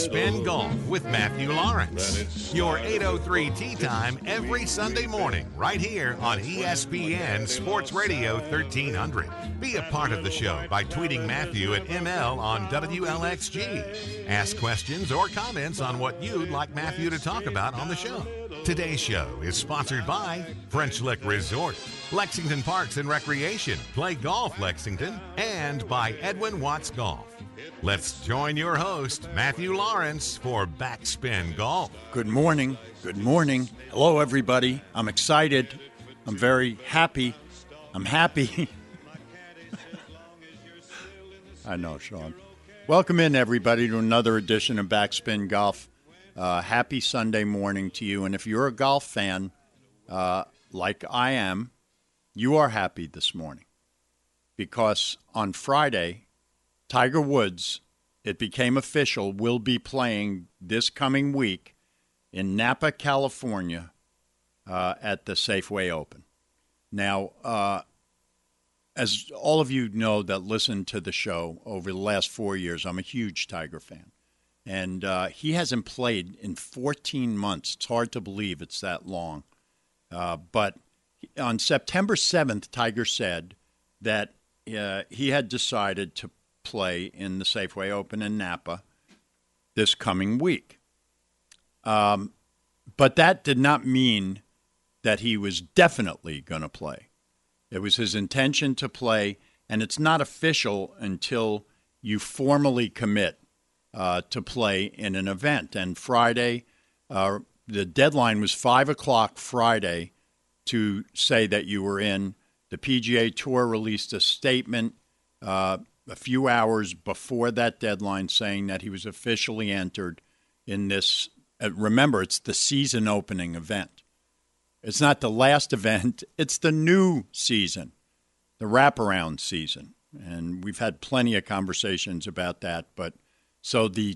Backspin Golf with Matthew Lawrence. Your 8:03 tee time every Sunday morning right here on ESPN Sports Radio 1300. Be a part of the show by tweeting Matthew at ML on WLXG. Ask questions or comments on what you'd like Matthew to talk about on the show. Today's show is sponsored by French Lick Resort, Lexington Parks and Recreation, Play Golf Lexington, and by Edwin Watts Golf. Let's join your host, Matthew Lawrence, for Backspin Golf. Good morning. Good morning. Hello, everybody. I'm excited. I'm very happy. I'm happy. I know, Sean. Welcome in, everybody, to another edition of Backspin Golf. Happy Sunday morning to you. And if you're a golf fan, like I am, you are happy this morning. Because on Friday, Tiger Woods, it became official, will be playing this coming week in Napa, California, at the Safeway Open. Now, as all of you know that listen to the show over the last 4 years, I'm a huge Tiger fan. And he hasn't played in 14 months. It's hard to believe it's that long. But on September 7th, Tiger said that he had decided to play in the Safeway Open in Napa this coming week. But that did not mean that he was definitely going to play. It was his intention to play, and it's not official until you formally commit to play in an event. And Friday, the deadline was 5 o'clock Friday to say that you were in. The PGA Tour released a statement a few hours before that deadline saying that he was officially entered in this. Remember, it's the season opening event. It's not the last event. It's the new season, the wraparound season. And we've had plenty of conversations about that. But so the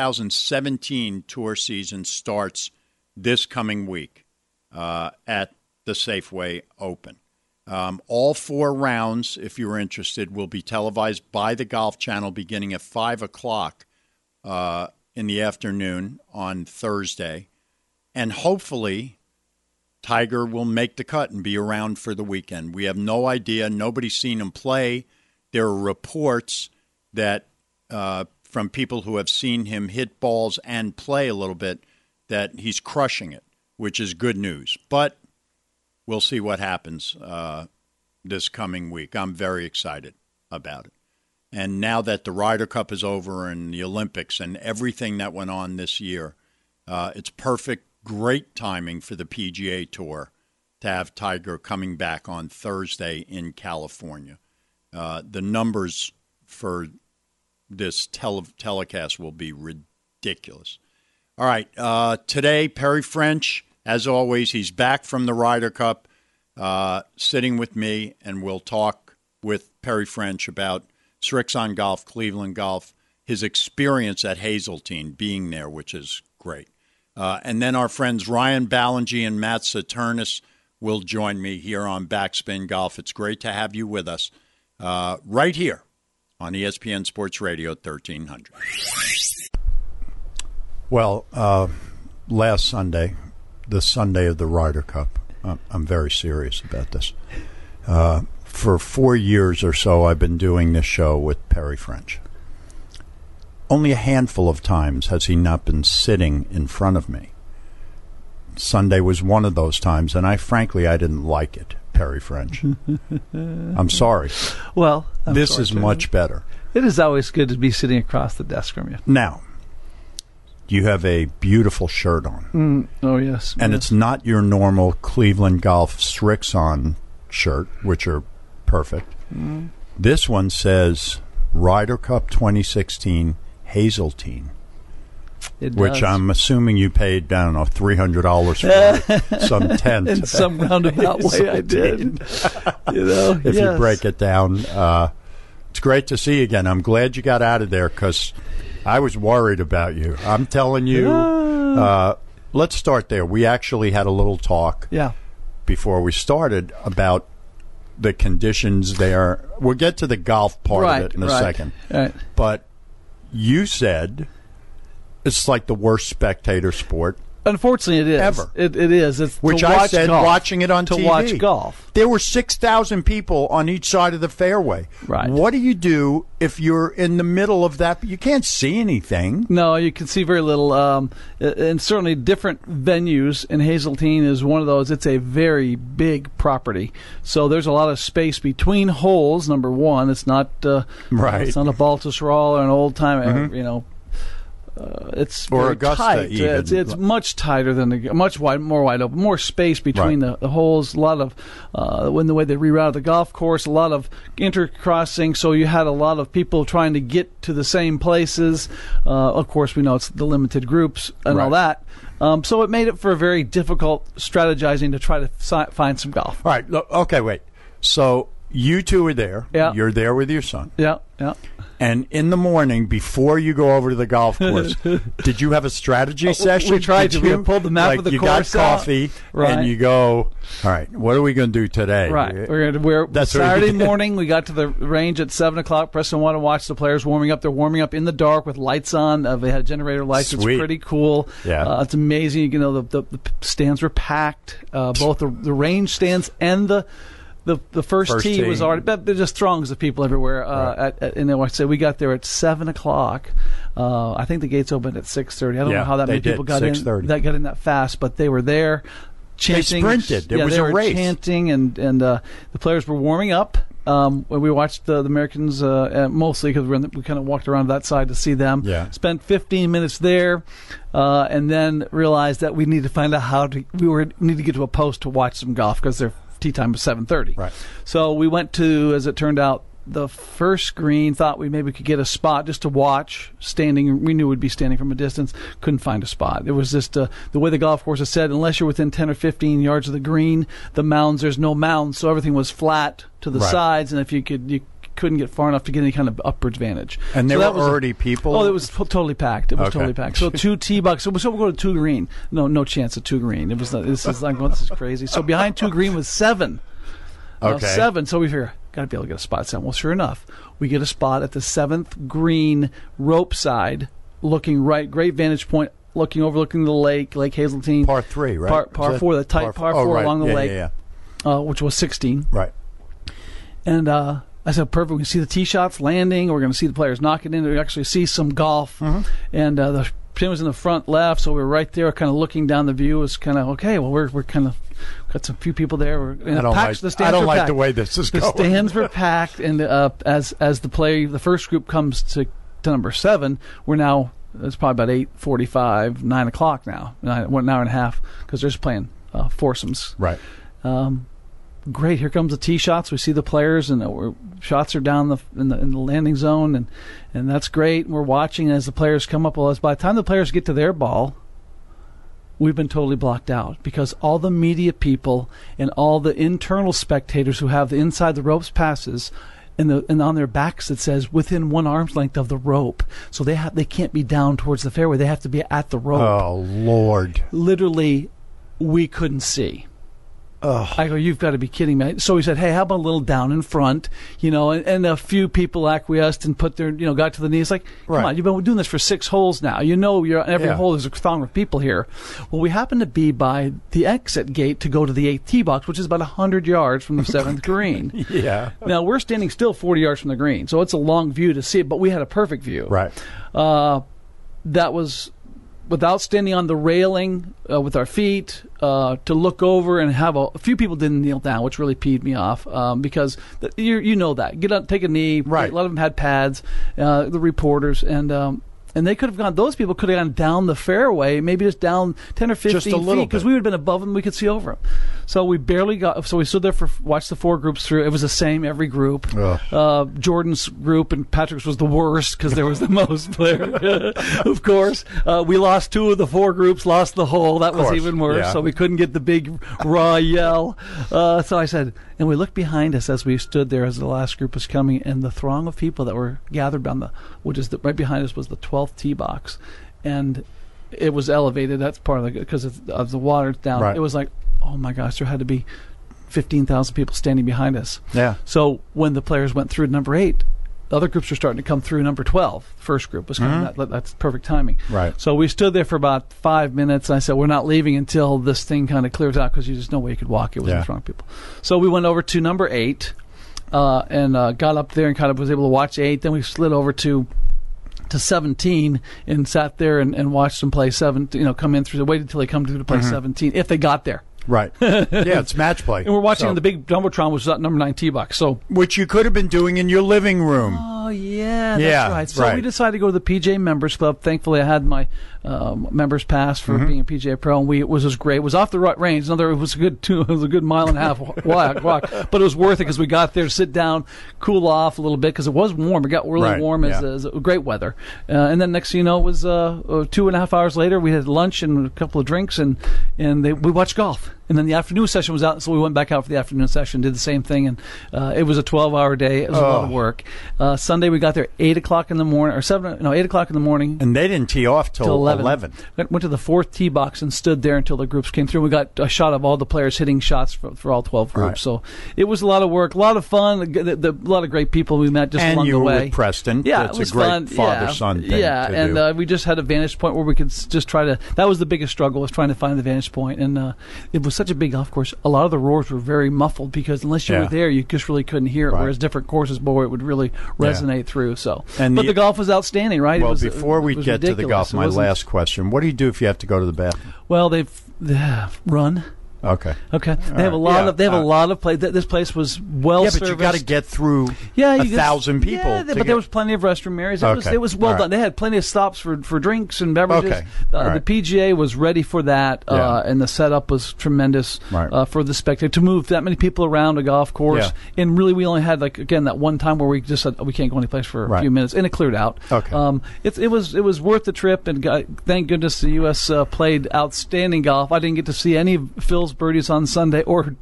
2017 tour season starts this coming week at the Safeway Open. All 4 rounds, if you're interested, will be televised by the Golf Channel beginning at 5 o'clock in the afternoon on Thursday. And hopefully, Tiger will make the cut and be around for the weekend. We have no idea. Nobody's seen him play. There are reports that from people who have seen him hit balls and play a little bit that he's crushing it, which is good news. But we'll see what happens this coming week. I'm very excited about it. And now that the Ryder Cup is over and the Olympics and everything that went on this year, it's perfect, great timing for the PGA Tour to have Tiger coming back on Thursday in California. The numbers for this telecast will be ridiculous. All right, today, Perry French. As always, he's back from the Ryder Cup, sitting with me, and we'll talk with Perry French about Srixon Golf, Cleveland Golf, his experience at Hazeltine, being there, which is great. And then our friends Ryan Ballingy and Matt Saturnis will join me here on Backspin Golf. It's great to have you with us right here on ESPN Sports Radio 1300. Well, last Sunday, the Sunday of the Ryder Cup. I'm very serious about this. For 4 years or so, I've been doing this show with Perry French. Only a handful of times has he not been sitting in front of me. Sunday was one of those times, and frankly, I didn't like it, Perry French. I'm sorry. Well, this is much better. It is always good to be sitting across the desk from you. Now, you have a beautiful shirt on. Oh, yes. And it's not your normal Cleveland Golf Srixon shirt, which are perfect. This one says Ryder Cup 2016 Hazeltine, which I'm assuming you paid, I don't know, $300 for some tent. In some roundabout way I did. If you break it down. It's great to see you again. I'm glad you got out of there because I was worried about you. I'm telling you, let's start there. We actually had a little talk before we started about the conditions there. We'll get to the golf part of it in a second. Right. But you said it's like the worst spectator sport. Unfortunately, it is. Ever. It is. It's Which to I watch said golf, watching it on to TV. watch golf. There were 6,000 people on each side of the fairway. Right. What do you do if you're in the middle of that? You can't see anything. No, you can see very little. And certainly different venues, and Hazeltine is one of those. It's a very big property. So there's a lot of space between holes, number one. It's not Right. It's not a Baltusrol or an old time, it's Or very Augusta tight. even. It's much tighter than more wide open, more space between Right. the holes. A lot of when the way they rerouted the golf course, a lot of intercrossing. So you had a lot of people trying to get to the same places. Of course, we know it's the limited groups and all that. So it made it for a very difficult strategizing to try to find some golf. All right. Look, okay, wait. So you two are there. Yeah. You're there with your son. Yeah. And in the morning, before you go over to the golf course, did you have a strategy session? We tried to. Did you? We pulled the map like of the you course got coffee, Right. and you go, all right, what are we going to do today? Right. That's what we Saturday did. morning, we got to the range at 7 o'clock. Preston wanted to watch the players warming up. They're warming up in the dark with lights on. They had generator lights. Sweet. It's pretty cool. Yeah. It's amazing. You know, the stands were packed. Both the range stands and the first tee was already. But there's just throngs of people everywhere. And then I said we got there at 7 o'clock. I think the gates opened at 6:30. I don't know how that many people got in. That got in that fast, but they were there. Chanting. They sprinted. It was they a were race. Chanting, and the players were warming up. When we watched the Americans, mostly because we kind of walked around that side to see them. Yeah. Spent 15 minutes there, and then realized that we need to find out need to get to a post to watch some golf because their tee time was 7:30. Right. So we went to, as it turned out, the first green. Thought we maybe could get a spot just to watch standing. We knew we'd be standing from a distance. Couldn't find a spot. It was just the way the golf course is set. Unless you're within 10 or 15 yards of the green, the mounds, there's no mounds, so everything was flat to the sides. And if you couldn't get far enough to get any kind of upwards vantage. And there were already people? Oh, it was totally packed. It was totally packed. So 2 tee box. So we'll go to 2 green. No chance at 2 green. It was. This is like, well, this is crazy. So behind 2 green was 7. Okay. 7. So we figure, got to be able to get a spot at 7. Well, sure enough, we get a spot at the 7th green rope side, looking right, great vantage point, overlooking the lake, Lake Hazeltine. Par 3, right? Par 4, the tight par 4 along the lake, which was 16. Right. And I said, perfect. We can see the tee shots landing. We're going to see the players knocking in. We actually see some golf. And the pin was in the front left, so we were right there, kind of looking down the view. It was kind of okay. Well, we're kind of got some few people there. I don't like the way this is going. The stands were packed, and as the first group comes to number 7, we're now. It's probably about 8:45, 9 o'clock now. 1 hour and a half because they're just playing foursomes. Right. Great. Here comes the tee shots. We see the players, and shots are down in the landing zone, and that's great. We're watching as the players come up. Well, by the time the players get to their ball, we've been totally blocked out because all the media people and all the internal spectators who have the inside the ropes passes. And on their backs it says within 1 arm's length of the rope, so they can't be down towards the fairway. They have to be at the rope. Oh Lord! Literally, we couldn't see. I go, you've got to be kidding me. So he said, hey, how about a little down in front? And a few people acquiesced and put their, got to the knees. Like, come on, you've been doing this for 6 holes now. You're on every hole there's a throng of people here. Well, we happen to be by the exit gate to go to the 8th tee box, which is about 100 yards from the 7th green. Yeah. Now, we're standing still 40 yards from the green, so it's a long view to see it, but we had a perfect view. Right. That was without standing on the railing with our feet to look over and have a few people didn't kneel down, which really peeved me off because you know that. Get up, take a knee. Right. A lot of them had pads, the reporters, and they could have gone. Those people could have gone down the fairway, maybe just down 10 or 15 just a little feet, because we would have been above them. We could see over them. So we barely got. So we stood there watched the 4 groups through. It was the same every group. Jordan's group and Patrick's was the worst because there was the most players. Of course, we lost 2 of the 4 groups. Lost the hole. That was even worse. Yeah. So we couldn't get the big raw yell. So I said, and we looked behind us as we stood there as the last group was coming, and the throng of people that were gathered on right behind us was the 12th tee box, and it was elevated. That's part of because of the water down. Right. It was like, oh my gosh, there had to be 15,000 people standing behind us. Yeah. So when the players went through number 8, the other groups were starting to come through. Number 12, first group, was kind of that's perfect timing. Right. So we stood there for about 5 minutes, and I said, we're not leaving until this thing kind of clears out, because there's no way you could walk. It was in front of people. So we went over to number 8 and got up there and kind of was able to watch 8. Then we slid over to 17 and sat there and watched them play 7, come in through, waited until they come through to play 17, if they got there. Right. Yeah, it's match play. And we're watching on the big Jumbotron, which was at number 9 tee box. So, which you could have been doing in your living room. Oh, yeah, that's right. So we decided to go to the PJ Members Club. Thankfully, I had my members pass for being a PGA Pro, and it was great. It was off the range. It was a good mile and a half walk, but it was worth it because we got there to sit down, cool off a little bit, because it was warm. It got really warm as great weather. And then next thing you know, it was 2.5 hours later. We had lunch and a couple of drinks, and we watched golf. And then the afternoon session was out, so we went back out for the afternoon session, did the same thing, and it was a 12-hour day. It was a lot of work. Sunday we got there 8 o'clock in the morning, 8 o'clock in the morning. And they didn't tee off till 11. Went to the 4th tee box and stood there until the groups came through. We got a shot of all the players hitting shots for all 12 groups. Right. So it was a lot of work, a lot of fun, a lot of great people we met just along the way. And you were with Preston. Yeah, it's it was a great fun. father-son thing to do. We just had a vantage point where we could just try to. That was the biggest struggle, was trying to find the vantage point. And it was such a big golf course. A lot of the roars were very muffled, because unless you were there, you just really couldn't hear it. Right. Whereas different courses, boy, it would really resonate through. So, but the golf was outstanding, right? Well, before we get to the golf, my last question: what do you do if you have to go to the bathroom? Well, they've run. Okay. They have a lot of. They have a lot of play. This place was well serviced. Yeah, but you got to get through 1,000 people. Yeah, but there was plenty of restroom areas. It was well done. They had plenty of stops for drinks and beverages. Okay. The PGA was ready for that, and the setup was tremendous for the spectator to move that many people around a golf course. Yeah. And really, we only had that one time where we just said we can't go any place for a few minutes, and it cleared out. Okay. It was worth the trip, and thank goodness the U.S. Played outstanding golf. I didn't get to see any of Phil's birdies on Sunday or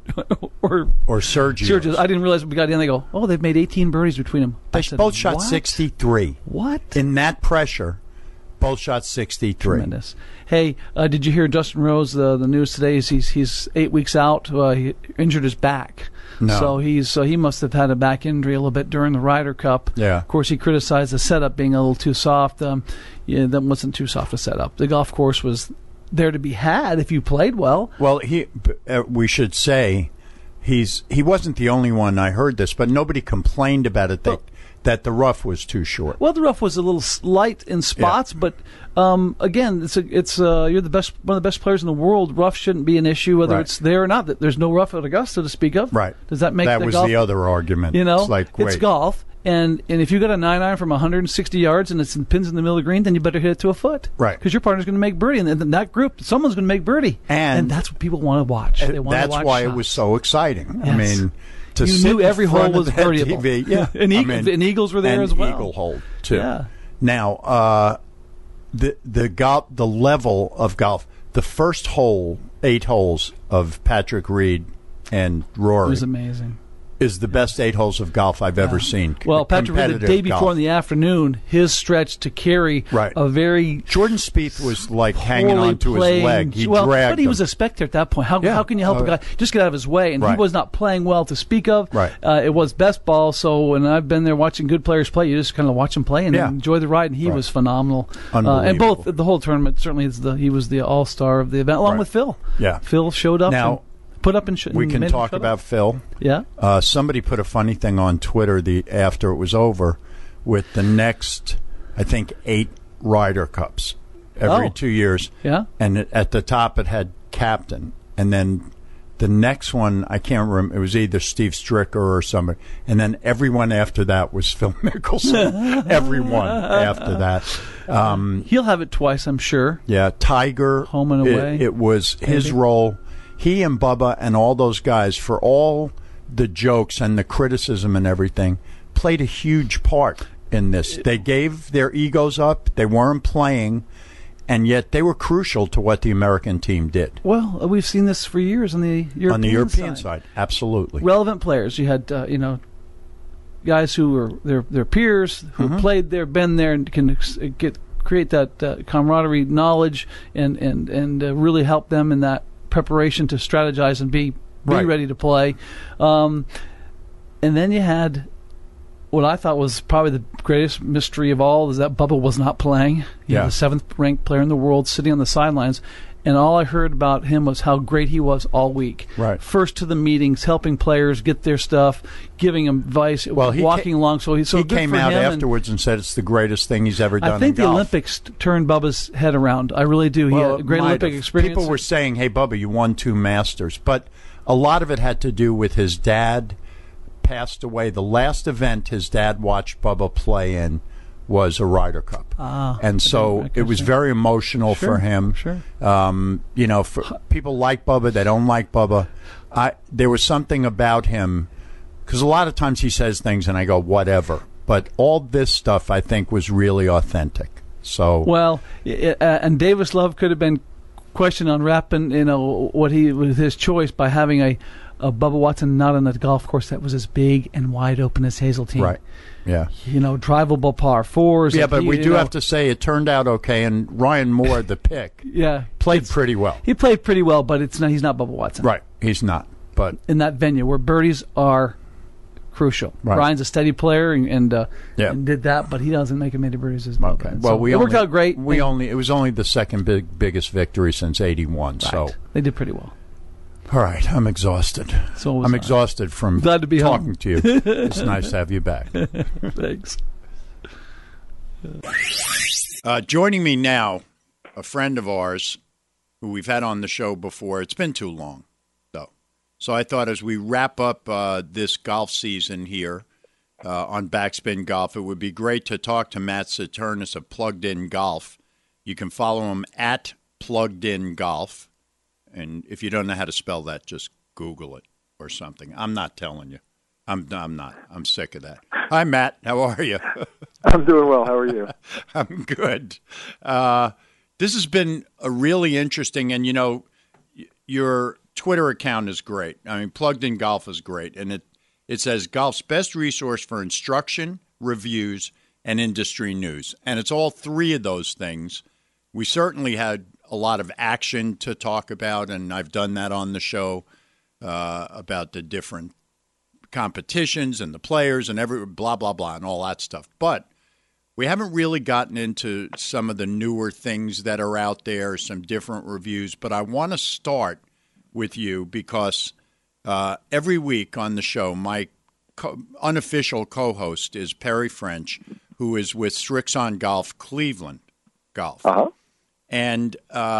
Sergio's. I didn't realize we got in. They go, they've made 18 birdies between them. They both shot 63. What? In that pressure, both shot 63. Tremendous. Hey, did you hear Justin Rose? The news today is he's 8 weeks out. He injured his back. No. So he must have had a back injury a little bit during the Ryder Cup. Yeah. Of course, he criticized the setup being a little too soft. That wasn't too soft a setup. The golf course was there to be had if you played well. Well, we should say he wasn't the only one. I heard this, but nobody complained about it that the rough was too short. Well, the rough was a little light in spots, but again, it's you're one of the best players in the world. Rough shouldn't be an issue, whether it's there or not. There's no rough at Augusta to speak of. Right. Does that make that was golf? The other argument? It's golf. And if you got a 9-iron from 160 yards and it's pins in the middle of the green, then you better hit it to a foot. Right. Because your partner's going to make birdie. And in that group, someone's going to make birdie. And that's what people want to watch. They want to watch why shots. It was so exciting. Yes. I mean, you knew every hole was birdieable. Yeah. and Eagles were there as well. Eagle hole, too. Yeah. Now, the level of golf, the first 8 holes of Patrick Reed and Rory. It was amazing. Is the best 8 holes of golf I've ever seen. Well, Patrick Reed, the day before in the afternoon, his stretch to carry a very Jordan Spieth was like hanging on to his leg. He dragged but he was a spectator at that point. How can you help a guy just get out of his way? And he was not playing well to speak of. Right. It was best ball. So when I've been there watching good players play, you just kind of watch him play and enjoy the ride. And he was phenomenal. And both the whole tournament certainly he was the all-star of the event, along with Phil. Yeah. Phil showed up. Now, put up and we can talk about Phil. Yeah. Somebody put a funny thing on Twitter after it was over with the next, I think, 8 Ryder Cups every 2 years. Yeah. And at the top it had captain. And then the next one, I can't remember, it was either Steve Stricker or somebody. And then everyone after that was Phil Mickelson. Everyone after that. He'll have it twice, I'm sure. Yeah. Tiger. Home and away. It was his role. He and Bubba and all those guys, for all the jokes and the criticism and everything, played a huge part in this. They gave their egos up. They weren't playing, and yet they were crucial to what the American team did. Well, we've seen this for years on the European side. Absolutely. Relevant players. You had, guys who were their peers, who played there, been there, and can create that camaraderie, knowledge, and really help them in that preparation to strategize and be ready to play. And then you had what I thought was probably the greatest mystery of all is that Bubba was not playing. He was the 7th-ranked player in the world sitting on the sidelines, and all I heard about him was how great he was all week. Right. First to the meetings, helping players get their stuff, giving them advice, walking along. So he came out afterwards and said it's the greatest thing he's ever done. I think in golf. The Olympics turned Bubba's head around. I really do. He had a great Olympic experience. People were saying, hey, Bubba, you won 2 Masters. But a lot of it had to do with his dad passed away. The last event his dad watched Bubba play in was a Ryder Cup. And so it was very emotional for him. Sure. For people like Bubba, they don't like Bubba. There was something about him, because a lot of times he says things and I go, whatever. But all this stuff, I think, was really authentic. So and Davis Love could have been questioned on wrapping, what he with his choice by having a Bubba Watson not on the golf course that was as big and wide open as Hazeltine. Right. Yeah. Drivable par 4s. Yeah, but we do have to say it turned out okay, and Ryan Moore, the pick, played pretty well. He played pretty well, but he's not Bubba Watson. Right. He's not. But in that venue where birdies are crucial. Right. Ryan's a steady player and did that, but he doesn't make as many birdies as Bubba. Okay. Well, it worked out great. It was only the second biggest victory since '81. Right. So they did pretty well. All right, I'm exhausted. I'm exhausted from glad to be talking home. to you. It's nice to have you back. Thanks. Joining me now, a friend of ours who we've had on the show before. It's been too long, though. So I thought as we wrap up this golf season here on Backspin Golf, it would be great to talk to Matt Saturnis of Plugged In Golf. You can follow him at Plugged In Golf. And if you don't know how to spell that, just Google it or something. I'm not telling you. I'm not. I'm sick of that. Hi, Matt. How are you? I'm doing well. How are you? I'm good. This has been a really interesting, and your Twitter account is great. I mean, Plugged In Golf is great, and it says golf's best resource for instruction, reviews, and industry news. And it's all 3 of those things. We certainly had a lot of action to talk about, and I've done that on the show about the different competitions and the players and every blah, blah, blah, and all that stuff. But we haven't really gotten into some of the newer things that are out there, some different reviews. But I want to start with you because every week on the show, my unofficial co-host is Perry French, who is with Srixon Golf, Cleveland Golf. Uh-huh. And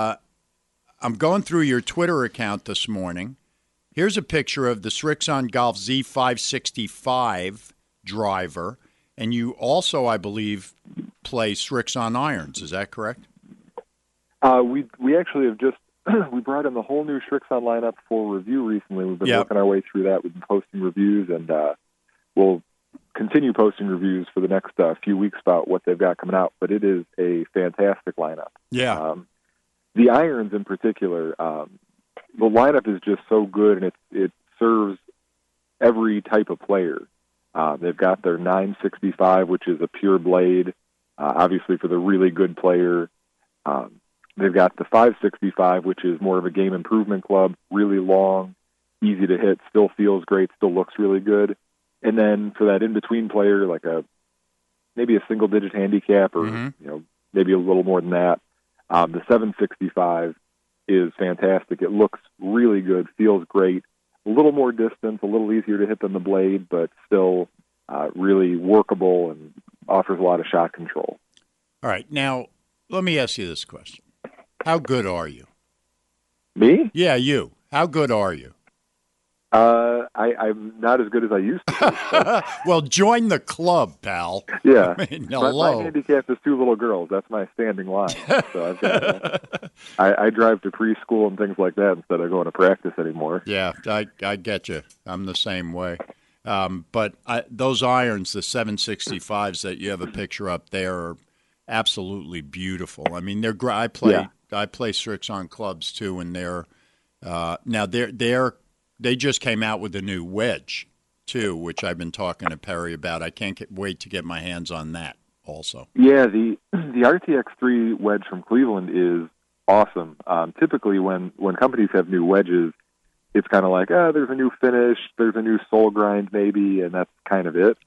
I'm going through your Twitter account this morning. Here's a picture of the Srixon Golf Z565 driver. And you also, I believe, play Srixon irons. Is that correct? We actually have just we brought in the whole new Srixon lineup for review recently. We've been working our way through that. We've been posting reviews, and we'll continue posting reviews for the next few weeks about what they've got coming out. But it is a fantastic lineup. Yeah. The irons in particular, the lineup is just so good, and it serves every type of player. They've got their 965, which is a pure blade, obviously for the really good player. They've got the 565, which is more of a game improvement club, really long, easy to hit, still feels great, still looks really good. And then for that in-between player, like maybe a single-digit handicap or maybe a little more than that, the 765 is fantastic. It looks really good, feels great. A little more distance, a little easier to hit than the blade, but still really workable and offers a lot of shot control. All right. Now, let me ask you this question. How good are you? Me? Yeah, you. How good are you? I'm not as good as I used to be. Well, join the club, pal. Yeah. I mean, hello. My handicap is 2 little girls. That's my standing line. So I've got, I drive to preschool and things like that instead of going to practice anymore. Yeah, I get you. I'm the same way. But those irons, the 765s that you have a picture up there, are absolutely beautiful. I mean, they're I play Srixon clubs too, and they're now they just came out with a new wedge too, which I've been talking to Perry about. I can't wait to get my hands on that also. Yeah, the RTX3 wedge from Cleveland is awesome. Typically, when companies have new wedges, it's kind of like, there's a new finish, there's a new sole grind maybe, and that's kind of it. Yeah.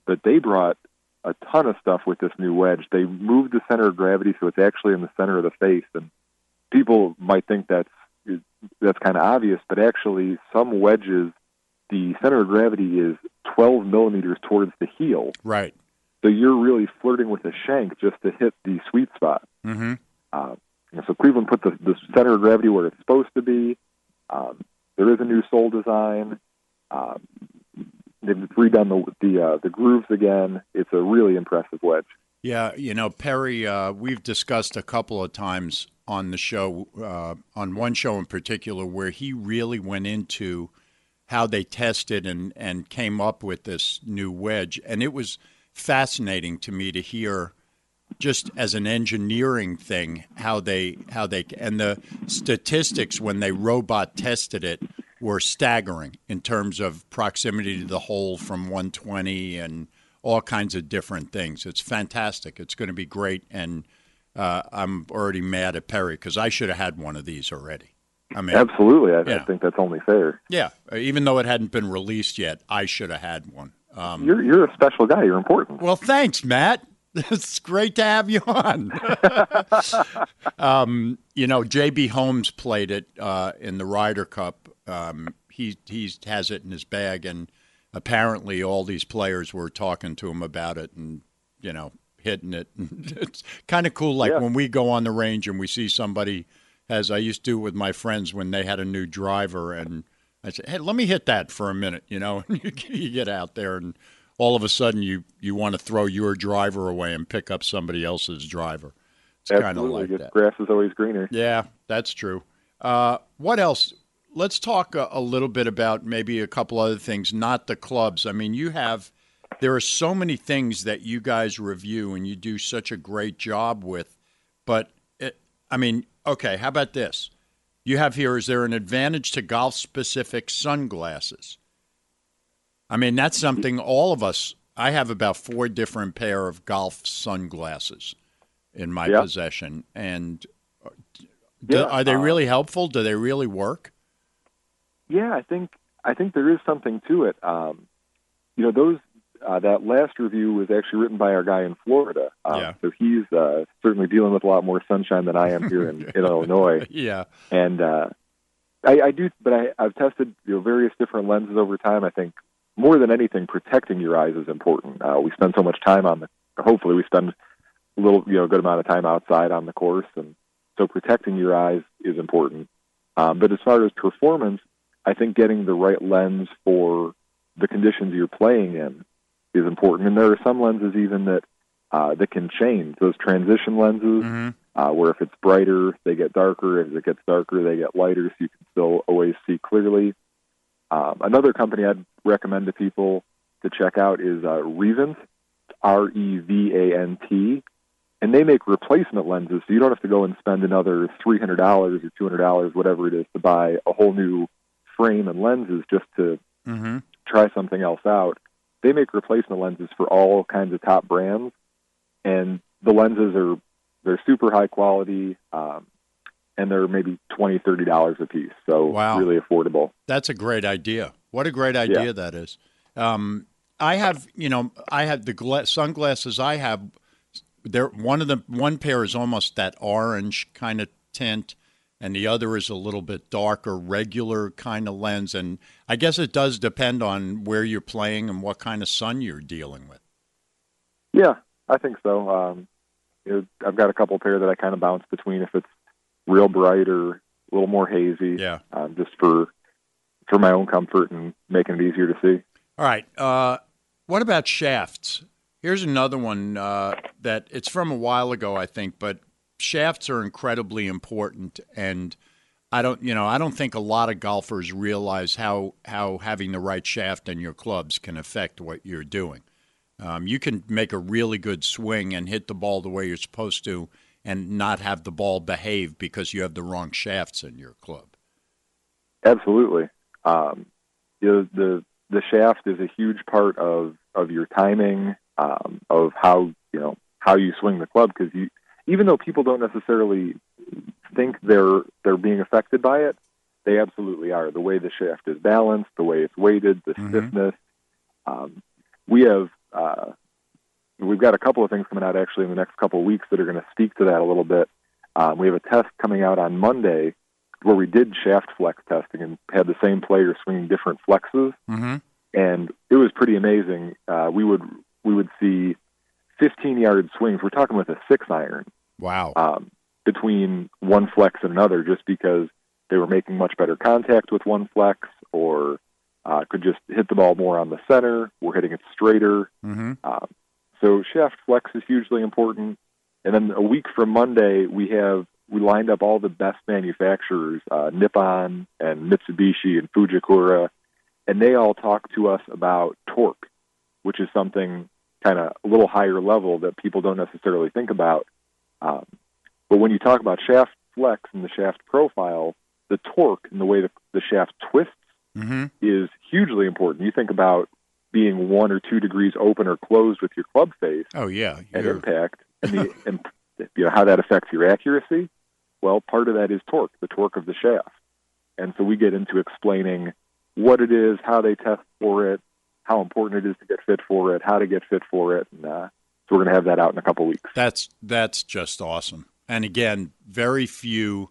but they brought a ton of stuff with this new wedge. They moved the center of gravity so it's actually in the center of the face, and people might think that's kind of obvious, but actually some wedges, the center of gravity is 12 millimeters towards the heel. Right. So you're really flirting with a shank just to hit the sweet spot. Mm-hmm. So Cleveland put the center of gravity where it's supposed to be. There is a new sole design. They've redone the grooves again. It's a really impressive wedge. Yeah, Perry, we've discussed a couple of times on the show, on one show in particular, where he really went into how they tested and came up with this new wedge. And it was fascinating to me to hear, just as an engineering thing, how they and the statistics when they robot tested it were staggering in terms of proximity to the hole from 120 and all kinds of different things. It's fantastic. It's going to be great, and I'm already mad at Perry because I should have had one of these already. I mean, absolutely. I think that's only fair. Yeah, even though it hadn't been released yet, I should have had one. You're a special guy. You're important. Well, thanks, Matt. It's great to have you on. J.B. Holmes played it in the Ryder Cup. He has it in his bag, and apparently all these players were talking to him about it and, hitting it. It's kind of cool, when we go on the range and we see somebody, as I used to do with my friends when they had a new driver, and I said, hey, let me hit that for a minute, and you get out there and all of a sudden you want to throw your driver away and pick up somebody else's driver. It's kind of like that. Grass is always greener. Yeah, that's true. What else? Let's talk a little bit about maybe a couple other things, not the clubs. I mean, there are so many things that you guys review and you do such a great job with. But, okay, how about this? You have here, is there an advantage to golf-specific sunglasses? I mean, that's something all of us, I have about 4 different pair of golf sunglasses in my possession. And are they really helpful? Do they really work? Yeah, I think there is something to it. Those that last review was actually written by our guy in Florida. So he's certainly dealing with a lot more sunshine than I am here in Illinois. Yeah. And I do, but I've tested various different lenses over time. I think more than anything, protecting your eyes is important. We spend so much time hopefully we spend a little, good amount of time outside on the course. And so protecting your eyes is important. But as far as performance, I think getting the right lens for the conditions you're playing in is important. And there are some lenses even that can change. Those transition lenses, where if it's brighter, they get darker. As it gets darker, they get lighter, so you can still always see clearly. Another company I'd recommend to people to check out is Revant, Revant, and they make replacement lenses, so you don't have to go and spend another $300 or $200, whatever it is, to buy a whole new frame and lenses just to try something else out. They make replacement lenses for all kinds of top brands, and the lenses they're super high quality, and they're maybe $20, $30 a piece, so really affordable. That's a great idea. What a great idea that is. I have the sunglasses I have. One pair is almost that orange kind of tint, and the other is a little bit darker, regular kind of lens. And I guess it does depend on where you're playing and what kind of sun you're dealing with. Yeah, I think so. I've got a couple pair that I kind of bounce between if it's real bright or a little more hazy. Yeah, just for my own comfort and making it easier to see. All right. What about shafts? Here's another one that it's from a while ago, I think, but shafts are incredibly important, and I don't think a lot of golfers realize how having the right shaft in your clubs can affect what you're doing. You can make a really good swing and hit the ball the way you're supposed to and not have the ball behave because you have the wrong shafts in your club. Absolutely. The shaft is a huge part of your timing, of how you swing the club, because even though people don't necessarily think they're being affected by it, they absolutely are. The way the shaft is balanced, the way it's weighted, the stiffness. We have we've got a couple of things coming out actually in the next couple of weeks that are going to speak to that a little bit. We have a test coming out on Monday where we did shaft flex testing and had the same player swinging different flexes, and it was pretty amazing. We would see 15-yard swings. We're talking with a 6-iron. Wow. Between one flex and another, just because they were making much better contact with one flex, or could just hit the ball more on the center. We're hitting it straighter. So shaft flex is hugely important. And then a week from Monday, we lined up all the best manufacturers, Nippon and Mitsubishi and Fujikura, and they all talk to us about torque, which is something kind of a little higher level that people don't necessarily think about. But when you talk about shaft flex and the shaft profile, the torque and the way the shaft twists is hugely important. You think about being 1 or 2 degrees open or closed with your club face. Oh, yeah. And impact, and how that affects your accuracy. Well, part of that is torque, the torque of the shaft. And so we get into explaining what it is, how they test for it, how important it is to get fit for it, how to get fit for it. And so we're going to have that out in a couple weeks. That's just awesome. And again, very few,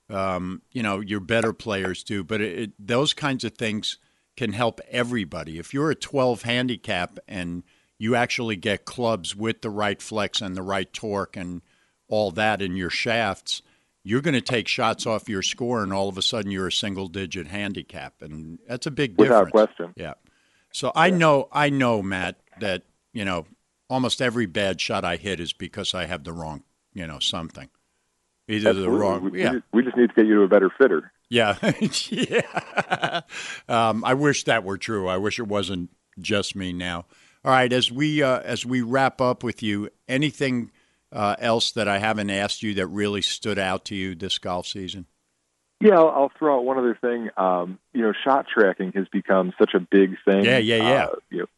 your better players do, but those kinds of things can help everybody. If you're a 12 handicap and you actually get clubs with the right flex and the right torque and all that in your shafts, you're going to take shots off your score, and all of a sudden you're a single-digit handicap, and that's a big difference. Without question. Yeah. So I know, Matt, that almost every bad shot I hit is because I have the wrong, something. Either Absolutely. the wrong. We just need to get you to a better fitter. Yeah, yeah. I wish that were true. I wish it wasn't just me now. All right, as we wrap up with you, anything else that I haven't asked you that really stood out to you this golf season? Yeah, I'll throw out one other thing. Shot tracking has become such a big thing. Yeah.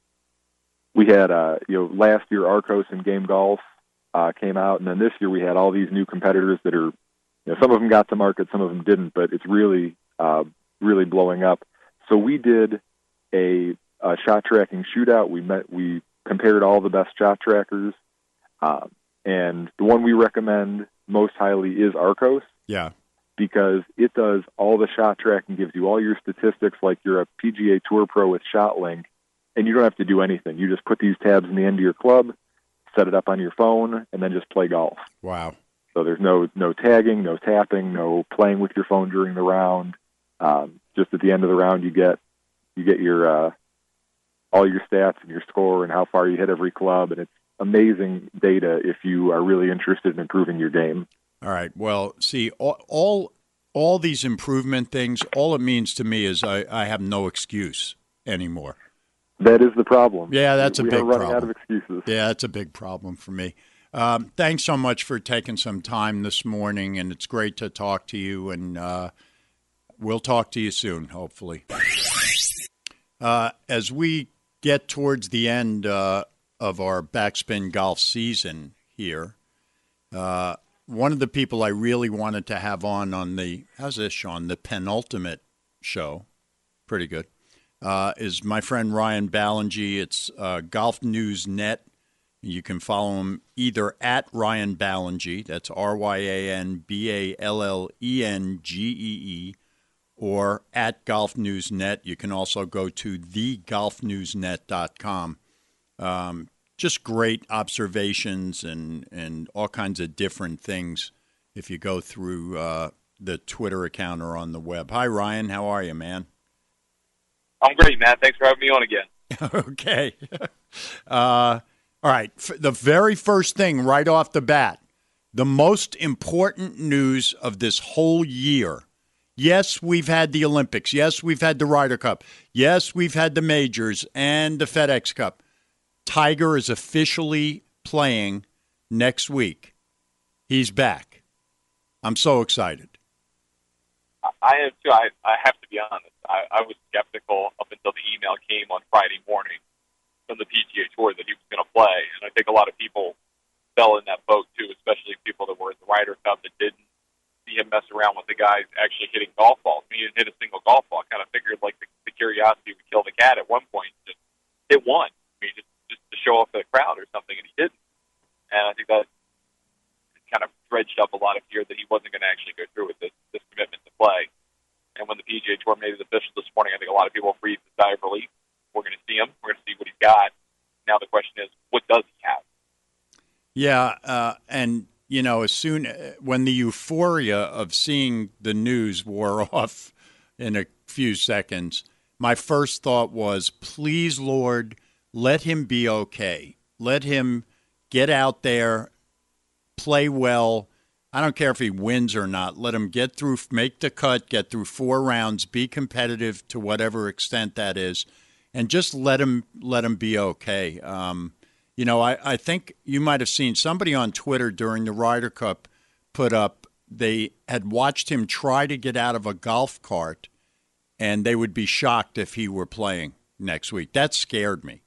We had last year Arccos and Game Golf came out, and then this year we had all these new competitors that are. Some of them got to market, some of them didn't, but it's really, really blowing up. So we did a shot tracking shootout. We compared all the best shot trackers, and the one we recommend most highly is Arccos. Yeah, because it does all the shot tracking, gives you all your statistics like you're a PGA Tour pro with ShotLink, and you don't have to do anything. You just put these tabs in the end of your club, set it up on your phone, and then just play golf. Wow. So there's no tagging, no tapping, no playing with your phone during the round. Just at the end of the round, you get your all your stats and your score and how far you hit every club, and it's amazing data if you are really interested in improving your game. All right. Well, see, all these improvement things, all it means to me is I have no excuse anymore. That is the problem. Yeah, that's a big problem. We're running out of excuses. Yeah, that's a big problem for me. Thanks so much for taking some time this morning, and it's great to talk to you, and we'll talk to you soon, hopefully. As we get towards the end of our Backspin Golf season here, one of the people I really wanted to have on the, how's this, Sean, the penultimate show, pretty good, is my friend Ryan Ballengee. It's Golf News Net. You can follow him either at Ryan Ballengee, that's RyanBallengee, or at Golf News Net. You can also go to thegolfnewsnet.com. Just great observations and all kinds of different things if you go through the Twitter account or on the web. Hi, Ryan. How are you, man? I'm great, Matt. Thanks for having me on again. Okay. All right. The very first thing right off the bat, the most important news of this whole year. Yes, we've had the Olympics. Yes, we've had the Ryder Cup. Yes, we've had the majors and the FedEx Cup. Tiger is officially playing next week. He's back. I'm so excited. I am too. I have to be honest. I was skeptical up until the email came on Friday morning from the PGA Tour that he was going to play. And I think a lot of people fell in that boat too, especially people that were at the Ryder Cup that didn't see him mess around with the guys actually hitting golf balls. He didn't hit a single golf ball. I kind of figured like the curiosity would kill the cat at one point. Just hit one. I mean, just to show crowd or something, and he didn't. And I think that kind of dredged up a lot of fear that he wasn't going to actually go through with this commitment to play. And when the PGA Tour made it official this morning, I think a lot of people breathed a sigh of relief. We're going to see him. We're going to see what he's got. Now the question is, what does he have? Yeah, and when the euphoria of seeing the news wore off in a few seconds, my first thought was, please, Lord, let him be okay. Let him get out there, play well. I don't care if he wins or not. Let him get through, make the cut, get through 4 rounds, be competitive to whatever extent that is, and just let him be okay. I think you might have seen somebody on Twitter during the Ryder Cup put up, they had watched him try to get out of a golf cart, and they would be shocked if he were playing next week. That scared me.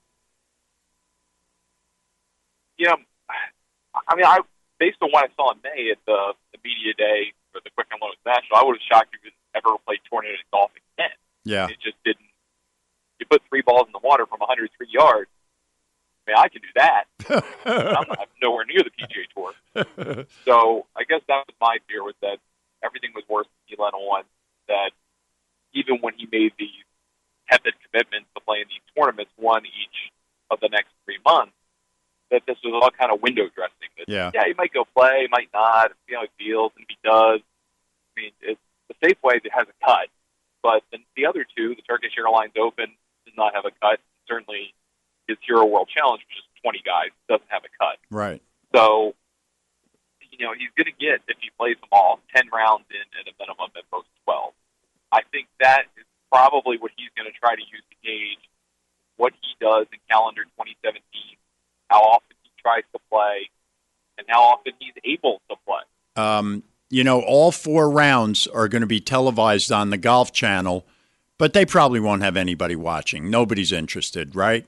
Yeah, I mean, based on what I saw in May at the media day for the Quicken Loans National, I would have shocked if he ever played tournament golf again. Yeah. It just didn't. You put 3 balls in the water from 103 yards. I mean, I can do that. I'm nowhere near the PGA Tour. So I guess that was my fear, was that everything was worse than he let on, that even when he made these tepid commitments to play in these tournaments, one each of the next 3 months, that this was all kind of window dressing. That, yeah, he might go play, he might not, see how he feels, and if he does, I mean, it's the Safeway that has a cut, but the other two, the Turkish Airlines Open, does not have a cut. Certainly, his Hero World Challenge, which is 20 guys, doesn't have a cut. Right. So, he's going to get, if he plays them all, 10 rounds in at a minimum, at most 12. I think that is probably what he's going to try to use to gauge what he does in calendar 2017, how often he tries to play, and how often he's able to play. All 4 rounds are going to be televised on the Golf Channel, but they probably won't have anybody watching. Nobody's interested, right?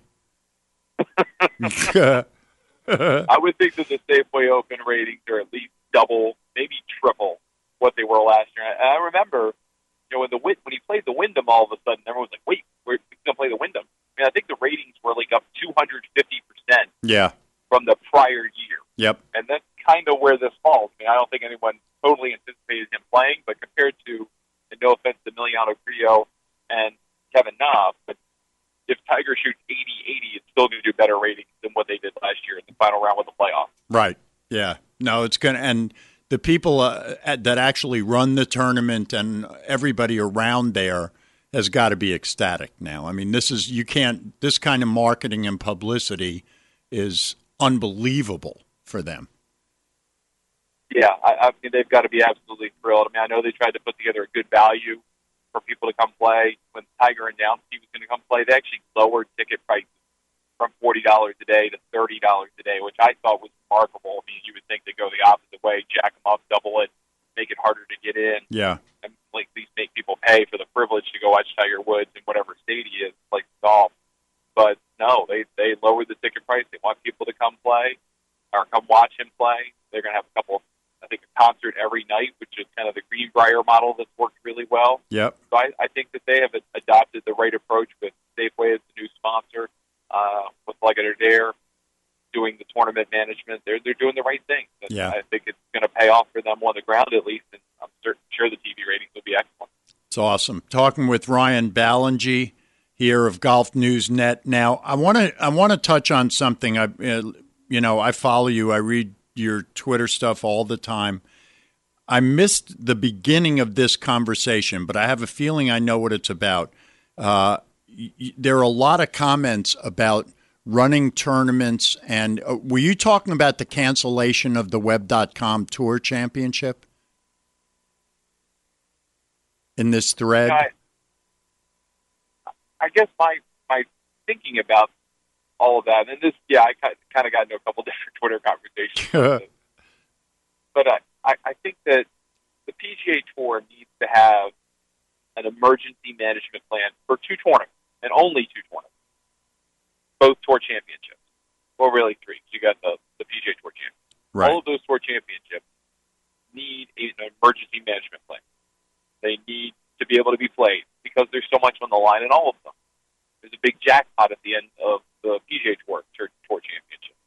I would think that the Safeway Open ratings are at least double, maybe triple what they were last year. And I remember, when he played the Wyndham, all of a sudden everyone was like, "Wait, we're going to play the Wyndham." I mean, I think the ratings were like up 250%. Yeah. From the prior year. Yep. And that's kind of where this falls. I mean, I don't think anyone totally anticipated him playing, but compared to, and no offense to Emiliano Grillo and Kevin Na, but if Tiger shoots 80-80, it's still going to do better ratings than what they did last year in the final round with the playoff. Right. Yeah. No, it's going to, and the people that actually run the tournament and everybody around there has got to be ecstatic now. I mean, this kind of marketing and publicity is unbelievable for them. Yeah, I mean, they've got to be absolutely thrilled. I mean, I know they tried to put together a good value for people to come play. When Tiger announced he was going to come play, they actually lowered ticket prices from $40 a day to $30 a day, which I thought was remarkable. I mean, you would think they'd go the opposite way, jack them up, double it, make it harder to get in. Yeah. And at least make people pay for the privilege to go watch Tiger Woods in whatever state he is, play golf. But no, they lowered the ticket price. They want people to come play or come watch him play. They're going to have a concert every night, which is kind of the Greenbrier model that's worked really well. Yep. So I think that they have adopted the right approach with Safeway as the new sponsor, with Leggett Adair doing the tournament management. They're doing the right thing. Yeah. I think it's going to pay off for them on the ground at least, and I'm sure the TV ratings will be excellent. It's awesome. Talking with Ryan Ballengee here of Golf News Net. Now, I want to touch on something. I follow you. I read your Twitter stuff all the time. I missed the beginning of this conversation, but I have a feeling I know what it's about. There are a lot of comments about running tournaments, and were you talking about the cancellation of the Web.com Tour Championship in this thread? I guess my thinking about all of that, and this, I kind of got into a couple different Twitter conversations. But I think that the PGA Tour needs to have an emergency management plan for 2 tournaments, and only 2 tournaments, both Tour Championships. Well, really 3, because you got the PGA Tour Championship. Right. All of those Tour Championships need an emergency management plan. They need to be able to be played because there's so much on the line in all of them. There's a big jackpot at the end of the PGA Tour Championship.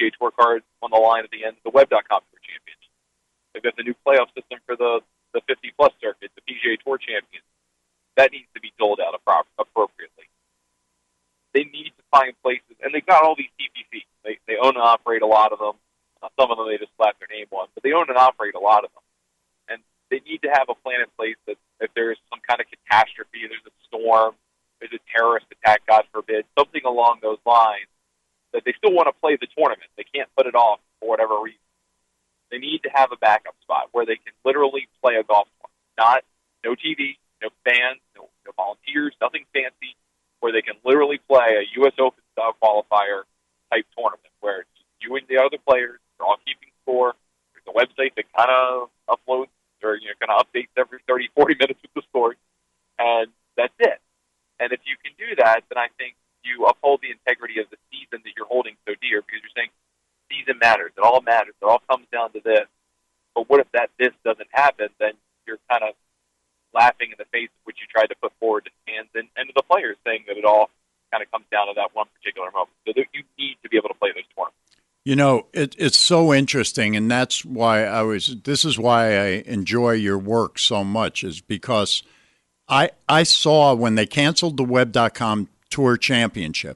PGA Tour card on the line at the end of the Web.com Tour Championship. They've got the new playoff system for the 50-plus circuit, the PGA Tour Champions. That needs to be doled out appropriately. They need to find places, and they've got all these TPCs. They own and operate a lot of them. Some of them they just slap their name on, but they own and operate a lot of them. And they need to have a plan in place that if there's some kind of catastrophe, there's a storm, there's a terrorist attack, God forbid, something along those lines, that they still want to play the tournament. They can't put it off for whatever reason. They need to have a backup spot where they can literally play a golf tournament. No TV, no fans, no volunteers, nothing fancy, where they can literally play a U.S. Open style qualifier type tournament where it's you and the other players are all keeping score. There's a website that kind of uploads or kind of updates every 30, 40 minutes with the scores, and that's it. And if you can do that, then I think you uphold the integrity of the season that you're holding so dear, because you're saying season matters. It all matters. It all comes down to this. But what if this doesn't happen? Then you're kind of laughing in the face of what you tried to put forward to fans and to the players, saying that it all kind of comes down to that one particular moment. So you need to be able to play those tournaments. It's so interesting, and that's why this is why I enjoy your work so much, is because I saw when they canceled the Web.com Tour Championship,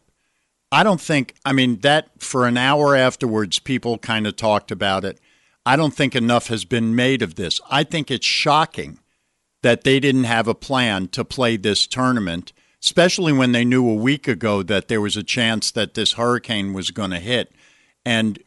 that for an hour afterwards, people kind of talked about it. I don't think enough has been made of this. I think it's shocking that they didn't have a plan to play this tournament, especially when they knew a week ago that there was a chance that this hurricane was going to hit. And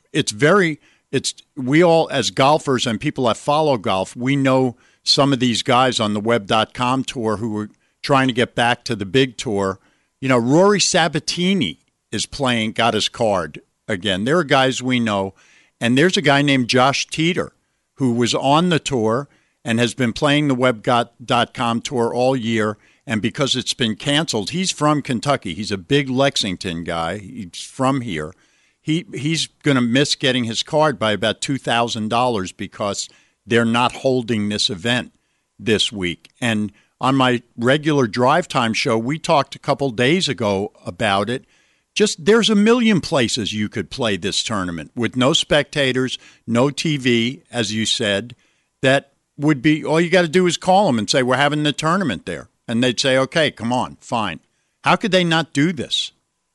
we all, as golfers and people that follow golf, we know some of these guys on the Web.com tour who were trying to get back to the big tour. Rory Sabatini is got his card again. There are guys we know. And there's a guy named Josh Teeter who was on the tour and has been playing the Web.com tour all year. And because it's been canceled, he's from Kentucky. He's a big Lexington guy. He's from here. He's going to miss getting his card by about $2,000 because they're not holding this event this week. And on my regular drive time show, we talked a couple days ago about it. There's a million places you could play this tournament with no spectators, no TV, as you said. That would be all you got to do is call them and say, we're having the tournament there. And they'd say, okay, come on, fine. How could they not do this?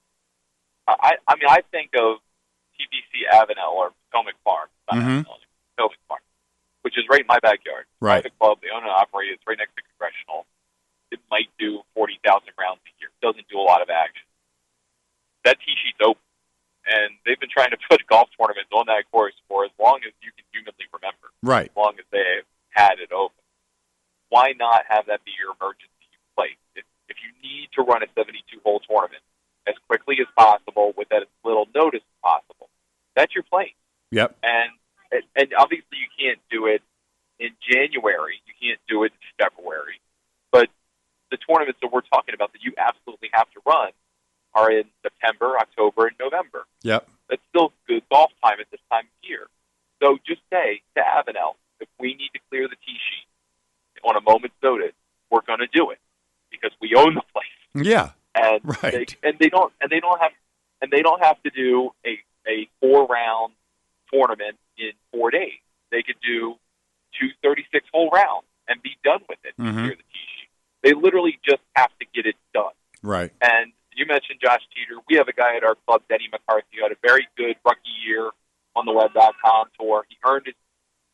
I think of TPC Avenel or Potomac Farm, Potomac Farm, which is right in my backyard. Right. Private club, they own and operate. It's right next to Congressional. It might do 40,000 rounds a year. It doesn't do a lot of action. That tee sheet's open, and they've been trying to put golf tournaments on that course for as long as you can humanly remember. Right. As long as they've had it open. Why not have that be your emergency play? If you need to run a 72-hole tournament as quickly as possible with as little notice as possible, that's your plane. Yep. And obviously you can't do it in January. You can't do it in February. But the tournaments that we're talking about that you absolutely have to run are in September, October, and November. Yep. That's still good golf time at this time of year. So just say to Avenel, if we need to clear the tee sheet on a moment's notice, we're going to do it because we own the place. Yeah. And right. they don't have to do a 4-round tournament in 4 days. They could do 2 36-hole rounds and be done with it to clear the tee sheet. They literally just have to get it done. Right. And you mentioned Josh Teeter. We have a guy at our club, Denny McCarthy, who had a very good rookie year on the Web.com tour. He earned it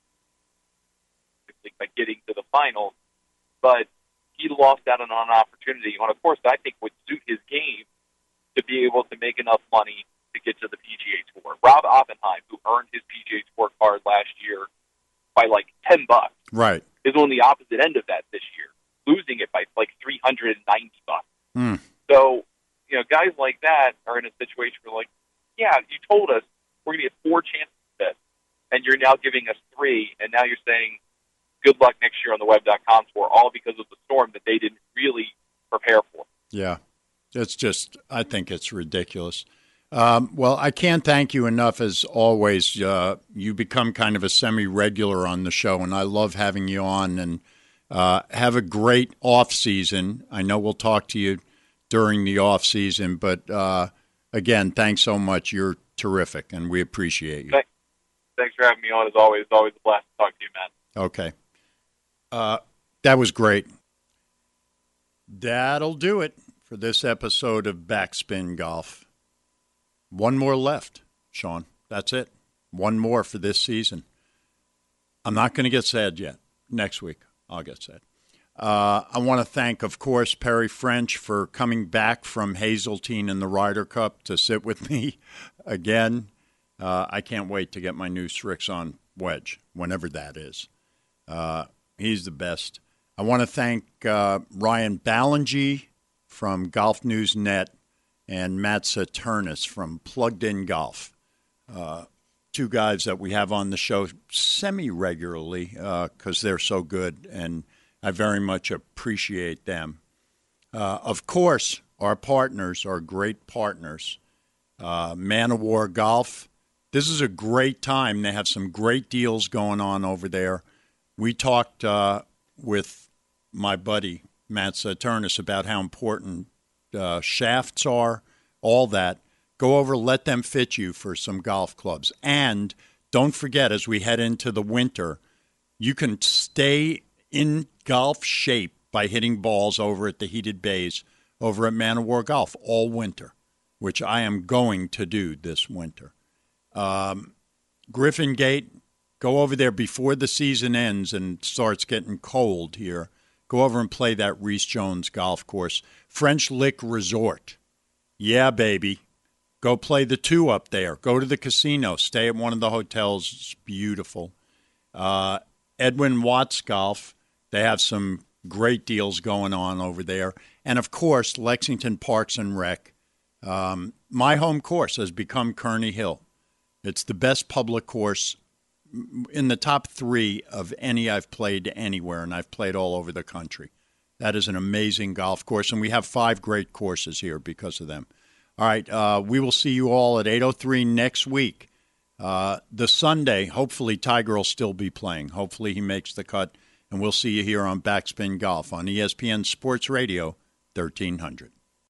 by getting to the finals, but he lost out on an opportunity on a course that I think would suit his game to be able to make enough money to get to the PGA Tour. Rob Oppenheim, who earned his PGA Tour card last year by like $10, right, is on the opposite end of that this year, losing it by like $390. So, guys like that are in a situation where, like, yeah, you told us we're going to get 4 chances at this, and you're now giving us 3, and now you're saying good luck next year on the Web.com tour, all because of the storm that they didn't really prepare for. Yeah, I think it's ridiculous. Well, I can't thank you enough, as always. You become kind of a semi-regular on the show, and I love having you on, and have a great off-season. I know we'll talk to you during the off-season, but again, thanks so much. You're terrific, and we appreciate you. Thanks for having me on, as always. It's always a blast to talk to you, Matt. Okay. That was great. That'll do it for this episode of Backspin Golf. One more left, Sean. That's it. One more for this season. I'm not going to get sad yet. Next week, I'll get sad. I want to thank, of course, Perry French for coming back from Hazeltine in the Ryder Cup to sit with me again. I can't wait to get my new Srixon wedge, whenever that is. He's the best. I want to thank Ryan Ballingy from Golf News Net and Matt Saturnis from Plugged In Golf. Two guys that we have on the show semi-regularly because they're so good, and I very much appreciate them. Of course, our partners are great partners. Man of War Golf. This is a great time. They have some great deals going on over there. We talked with my buddy, Matt Saturnis, about how important shafts are, all that. Go over, let them fit you for some golf clubs. And don't forget, as we head into the winter, you can stay in golf shape by hitting balls over at the heated bays over at Man of War Golf all winter, which I am going to do this winter. Griffin Gate, go over there before the season ends and starts getting cold here. Go over and play that Reese Jones golf course. French Lick Resort. Yeah, baby. Go play the 2 up there. Go to the casino. Stay at one of the hotels. It's beautiful. Edwin Watts Golf. They have some great deals going on over there. And, of course, Lexington Parks and Rec. My home course has become Kearney Hill. It's the best public course in the top 3 of any I've played anywhere, and I've played all over the country. That is an amazing golf course, and we have 5 great courses here because of them. All right, we will see you all at 8:03 next week. The Sunday, hopefully Tiger will still be playing. Hopefully he makes the cut, and we'll see you here on Backspin Golf on ESPN Sports Radio 1300.